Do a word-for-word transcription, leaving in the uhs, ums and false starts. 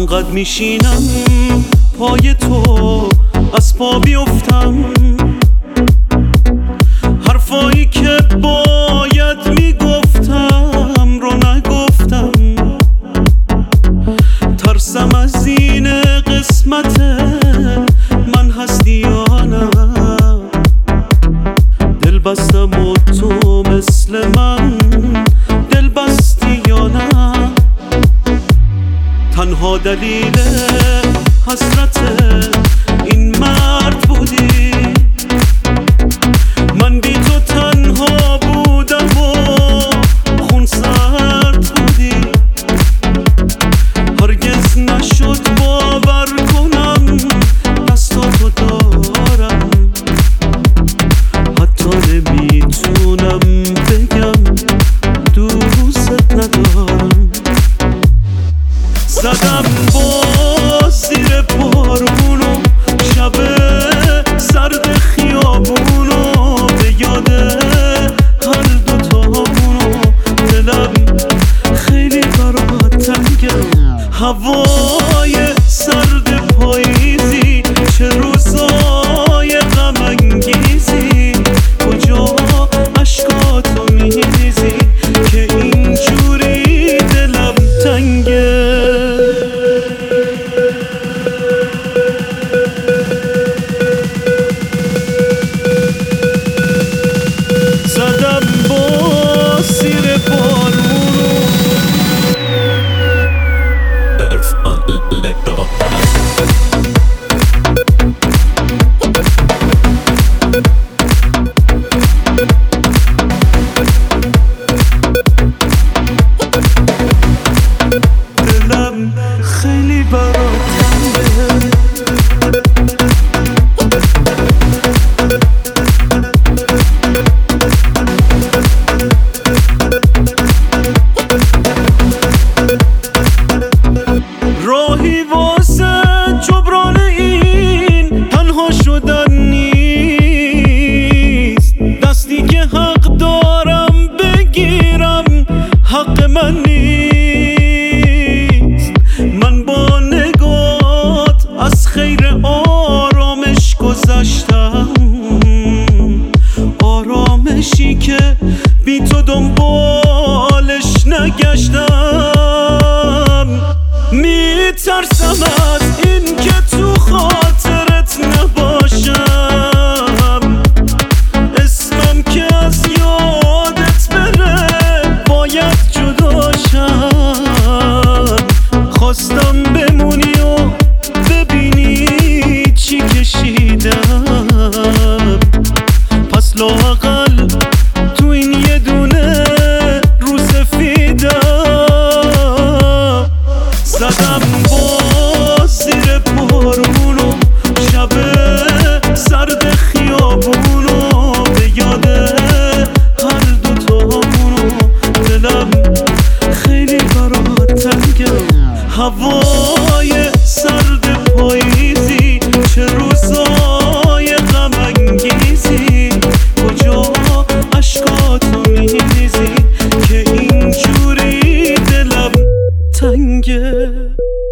انقدر میشینم پای تو از پا بیفتم، حرفایی که باید میگفتم رو نگفتم. ترسم از این قسمت من هستی یا نه، دل بستم و تو مثل من دل بستی یا نه. تنها دلیل حسرت این مرد بودی، من بی تو تنها بودم و خون سرد بودی. هرگز نشد باور کنم دستاتو دارم، حتی نمیتونم بگم دوست ندارم. زدم با زیر بارونو شب سرد خیابونو، به یاد هر دوتامونو دلم خیلی برات تنگه. هوای سرد پاییزی، چه روزای غم انگیزی، کجا عشقاتو میریزی که اینجوری دلم تنگه. زدم با سیر بارونو دلم خیلی برات تنگه. راهی واسه جبران این تنها شدن نیست، دستی که حق دارم بگیرم حق من نیست. من با نگات از خیر آرامش گذشتم، آرامشی که بی تو دنبالش نگشتم. میترسم از این که تو خاطرت نباشم، اسمم که از یادت بره باید جداشم. خواستم بمونی و ببینی چی کشیدم، پس لااقل تو این یه دونه رو سفیدم. زدم با زیر بارونو شب سرد خیابونو، به یاد هر دوتامونو دلم خیلی برات تنگه. هوای سرد پاییزی، چه روزای غم انگیزی، کجا عشقاتو میریزی که اینجوری دلم تنگه.